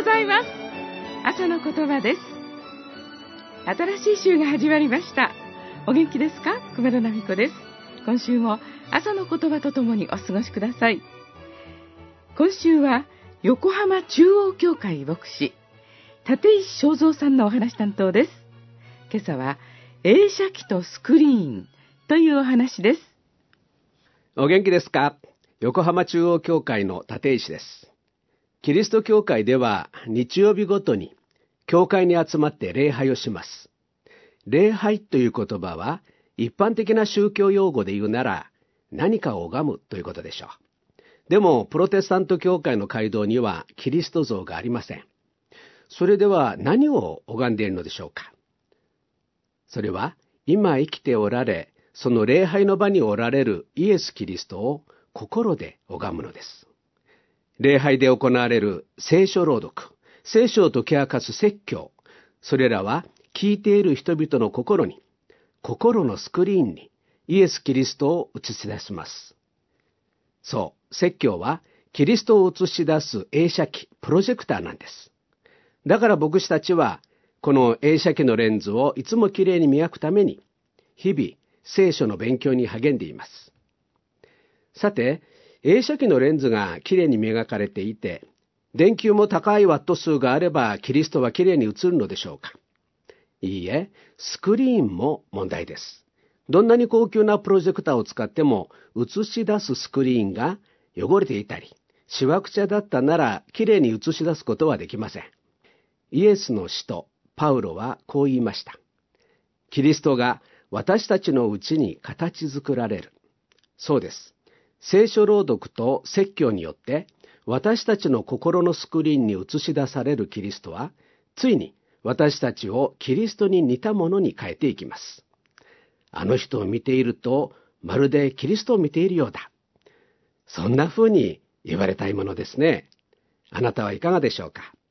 ございます。朝の言葉です。新しい週が始まりました。お元気ですか？久米田奈美子です。今週も朝の言葉とともにお過ごしください。今週は横浜中央教会牧師立石正蔵さんのお話担当です。今朝は映写機とスクリーンというお話です。 お元気ですか？横浜中央教会の立石です。キリスト教会では日曜日ごとに教会に集まって礼拝をします。礼拝という言葉は一般的な宗教用語で言うなら何かを拝むということでしょう。でもプロテスタント教会の街道にはキリスト像がありません。それでは何を拝んでいるのでしょうか。それは今生きておられ、その礼拝の場におられるイエス・キリストを心で拝むのです。礼拝で行われる聖書朗読、聖書を解き明かす説教、それらは聞いている人々の心に、心のスクリーンにイエス・キリストを映し出します。そう、説教はキリストを映し出す映写機、プロジェクターなんです。だから牧師たちは、この映写機のレンズをいつもきれいに磨くために、日々聖書の勉強に励んでいます。さて、映写機のレンズがきれいに磨かれていて、電球も高いワット数があればキリストはきれいに映るのでしょうか。いいえ、スクリーンも問題です。どんなに高級なプロジェクターを使っても映し出すスクリーンが汚れていたり、しわくちゃだったならきれいに映し出すことはできません。イエスの使徒パウロはこう言いました。キリストが私たちのうちに形作られる。そうです。聖書朗読と説教によって私たちの心のスクリーンに映し出されるキリストは、ついに私たちをキリストに似たものに変えていきます。あの人を見ていると、まるでキリストを見ているようだ。そんな風に言われたいものですね。あなたはいかがでしょうか。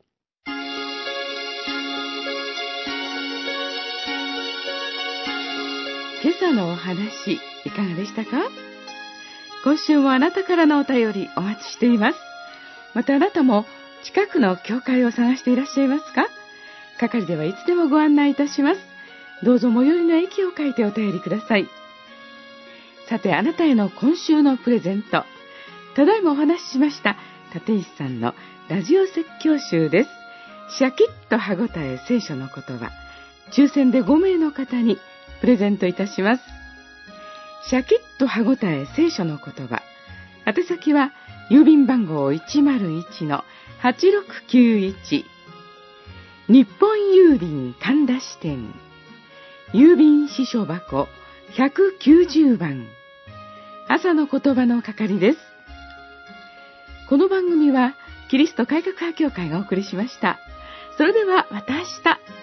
今朝のお話、いかがでしたか？今週もあなたからのお便りお待ちしています。またあなたも近くの教会を探していらっしゃいますか？係ではいつでもご案内いたします。どうぞ最寄りの駅を書いてお便りください。さて、あなたへの今週のプレゼント。ただいまお話ししました立石さんのラジオ説教集です。シャキッと歯ごたえ聖書の言葉。抽選で5名の方にプレゼントいたします。シャキッと歯ごたえ聖書の言葉。宛先は郵便番号 101-8691 日本郵便神田支店郵便支所箱190番朝の言葉の係です。この番組はキリスト改革派教会がお送りしました。それではまた明日。